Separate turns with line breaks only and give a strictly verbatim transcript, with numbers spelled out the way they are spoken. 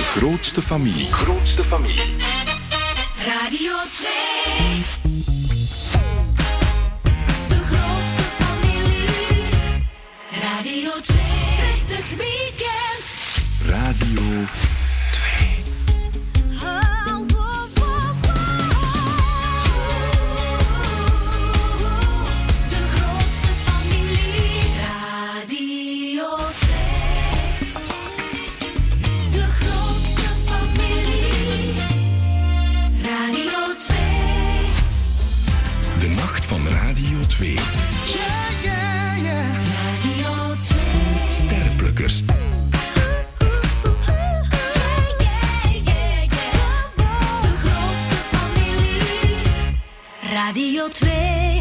De grootste familie. Grootste familie.
Radio twee. De grootste familie. Radio twee. Prettig weekend.
Radio twee.
Oh, oh, oh, oh. De grootste familie. Radio twee. De grootste familie. Radio twee.
De nacht van Radio twee.
Yeah, yeah, yeah. Radio twee.
Sterrenplukkers.
Radio twee.